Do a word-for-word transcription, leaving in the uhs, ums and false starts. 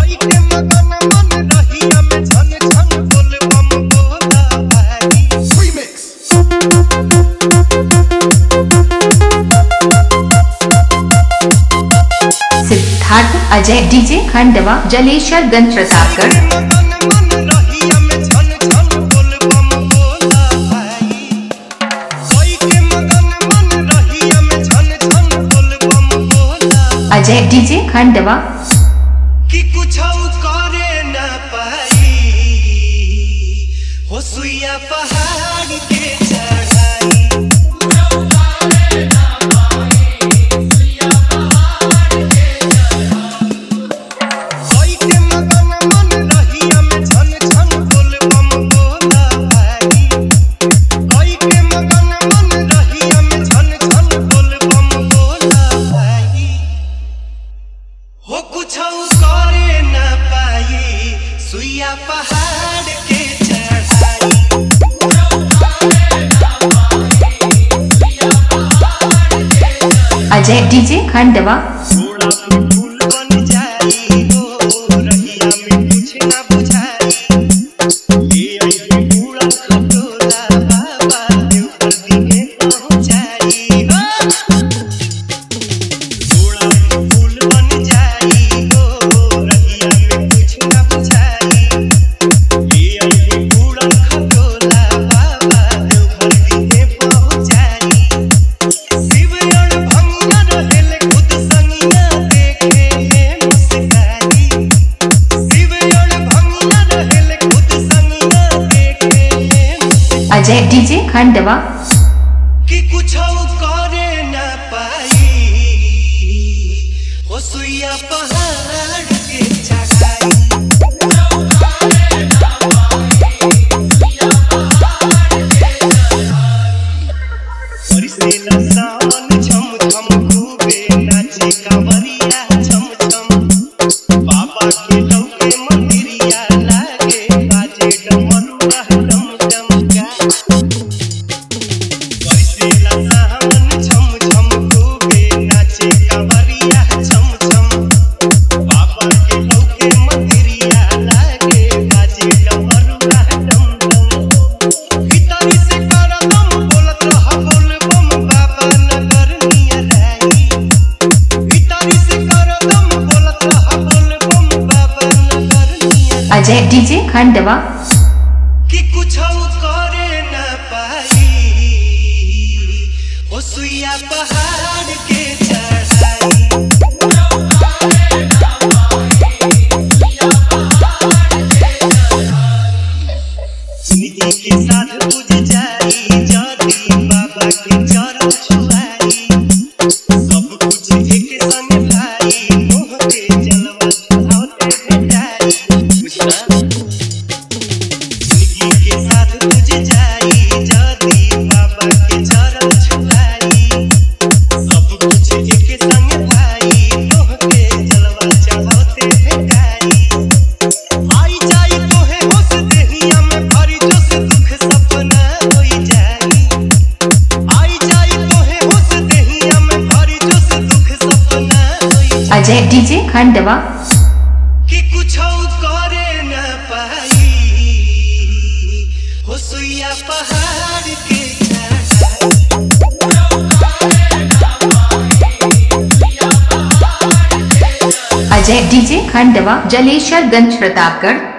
Siddharth Ajay DJ Khandwa Jaleshwar Ganj Pratapgarh. Ajay DJ Khandwa कि कुछ करे न पाई हो सुइया पहाड़ के चढ़ाई। कोई के मगन मन रहिया में छन छन बोल बम बोला भाई। कोई के मगन मन रहिया में छन छन बोल बम बोला भाई। हो कुछ करे न पाई सुइया पहाड़ के चढ़ाई। अजय डीजे खंडवा फूल बन जाई हो रहिया में कुछ न बुझाई। ले आई पूरा खटोला बाबा देवघर दिने पहुंचाई। थोड़ा फूल बन जाई हो रहिया में कुछ न बुझाई। ले आई पूरा खटोला बाबा देवघर दिने पहुंचाई। शिव और भंगिया रहेले खुद संगिया देखे में मुस्काई। शिव और भंगिया रहेले खुद संगिया देखे में मुस्काई। अजय डीजे खंडवा कि कुछ करे न पाई हो सुइया पहाड़ के चढ़ाई। बरसेला सावन झम झम खूबे नाचे कांवरिया झम झम। बाबा के लौके मंदिरिया लागे बाजे डमरुआ डम डम का। बरसेला सावन झम झम खूबे नाचे कांवरिया झम झम। बाबा के लौके मंदिरिया लागे बाजे डमरुआ डम डम। भीतरी से करदम बोलत रह बोल बम बाबा नगर नियर आई। भीतरी से करदम बोलत रह बोल बम बाबा नगर नियर। अजय डीजे खंडवा कि कुछ करे न पाई हो सुइया पहाड़ के चढ़ाई। निधि के साथ बुझ जाई जदी बाबा के चरण छुआई। सब कुछ एक संग भाई मोह के जलवा चढ़ाते भेटाई। निधि के साथ बुझ जाई जदी बाबा के चरण छुआई। सब कुछ एक संग भाई मोह के जलवा चढ़ाते भेटाई। आई जाई तोहे होश देहिया में भरी जोश दुख सपना होई जाई। आई जाई तोहे होश देहिया में भरी जोश दुख सपना होई जाई। अजय डीजे खंडवा कि कुछ करे न पाई हो सुइया पहाड़ के चढ़ाई। अजय डीजे खंडवा जलेश्वर गंज प्रतापगढ़।